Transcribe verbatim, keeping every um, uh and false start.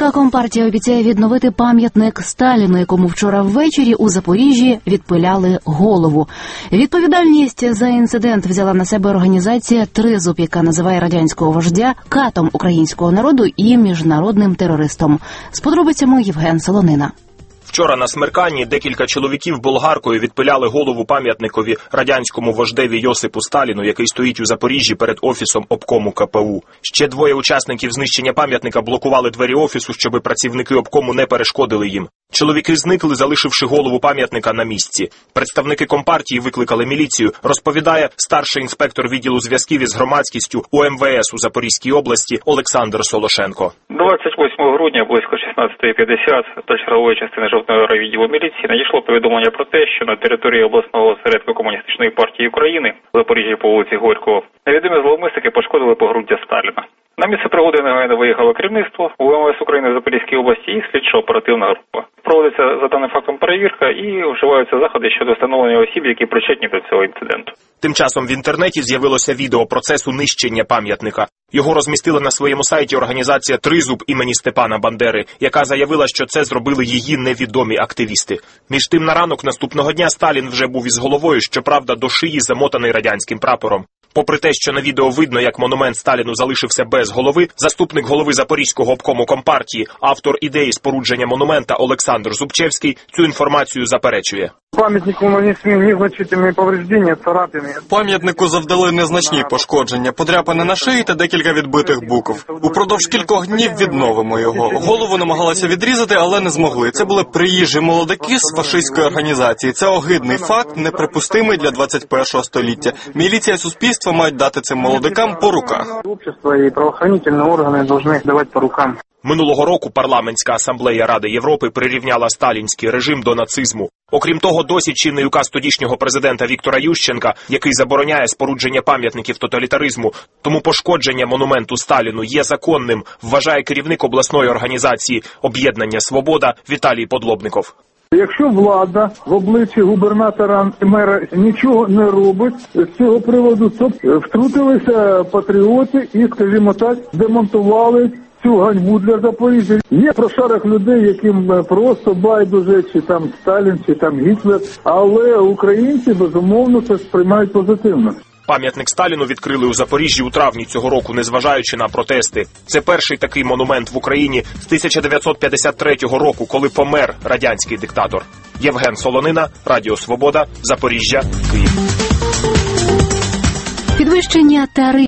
Українська компартія обіцяє відновити пам'ятник Сталіну, якому вчора ввечері у Запоріжжі відпиляли голову. Відповідальність за інцидент взяла на себе організація «Тризуб», яка називає радянського вождя катом українського народу і міжнародним терористом. З подробицями Євген Солонина. Вчора на смерканні декілька чоловіків болгаркою відпиляли голову пам'ятникові радянському вождеві Йосипу Сталіну, який стоїть у Запоріжжі перед офісом обкому ка пе у. Ще двоє учасників знищення пам'ятника блокували двері офісу, щоби працівники обкому не перешкодили їм. Чоловіки зникли, залишивши голову пам'ятника на місці. Представники компартії викликали міліцію, розповідає старший інспектор відділу зв'язків із громадськістю у ем ве ес у Запорізькій області Олександр Солошенко. двадцять восьмого грудня близько шістнадцятої п'ятдесят до чергової частини жовтного райвідділу міліції надійшло повідомлення про те, що на території обласного осередку Комуністичної партії України в Запоріжжі по вулиці Горького невідомі зловмисники пошкодили погруддя Сталіна. На місце пригоди негайно виїхало керівництво у ем ве ес України в Запорізькій області і слідчо-оперативна група. Проводиться за даним фактом перевірка і вживаються заходи щодо встановлення осіб, які причетні до цього інциденту. Тим часом в інтернеті з'явилося відео процесу нищення пам'ятника. Його розмістила на своєму сайті організація «Тризуб» імені Степана Бандери, яка заявила, що це зробили її невідомі активісти. Між тим на ранок наступного дня Сталін вже був із головою, щоправда, до шиї замотаний радянським прапором. Попри те, що на відео видно, як монумент Сталіну залишився без голови, заступник голови Запорізького обкому компартії, автор ідеї спорудження монумента Олександр Зубчевський цю інформацію заперечує. Пам'ятнику нанесли незначительні повреждення, царапини. Пам'ятнику завдали незначні пошкодження, подряпини на шиї та декілька відбитих букв. Упродовж кількох днів відновимо його. Голову намагалися відрізати, але не змогли. Це були приїжджі молодики з фашистської організації. Це огидний факт, неприпустимий для двадцять першого століття. Міліція і суспільство мають дати цим молодикам по руках. Общество і правоохоронні органи повинні давати по рукам. Минулого року парламентська асамблея Ради Європи прирівняла сталінський режим до нацизму. Окрім того, досі чинний указ тодішнього президента Віктора Ющенка, який забороняє спорудження пам'ятників тоталітаризму, тому пошкодження монументу Сталіну є законним, вважає керівник обласної організації «Об'єднання Свобода» Віталій Подлобников. Якщо влада в обличчі губернатора і мера нічого не робить з цього приводу, то втрутилися патріоти і, скажімо так, демонтували цю ганьбу для Запоріжжя. Є прошарок людей, яким просто байдуже, чи там Сталін, чи там Гітлер, але українці, безумовно, це сприймають позитивно. Пам'ятник Сталіну відкрили у Запоріжжі у травні цього року, незважаючи на протести. Це перший такий монумент в Україні з тисяча дев'ятсот п'ятдесят третього року, коли помер радянський диктатор. Євген Солонина, Радіо Свобода, Запоріжжя, Київ. Підвищення тарифів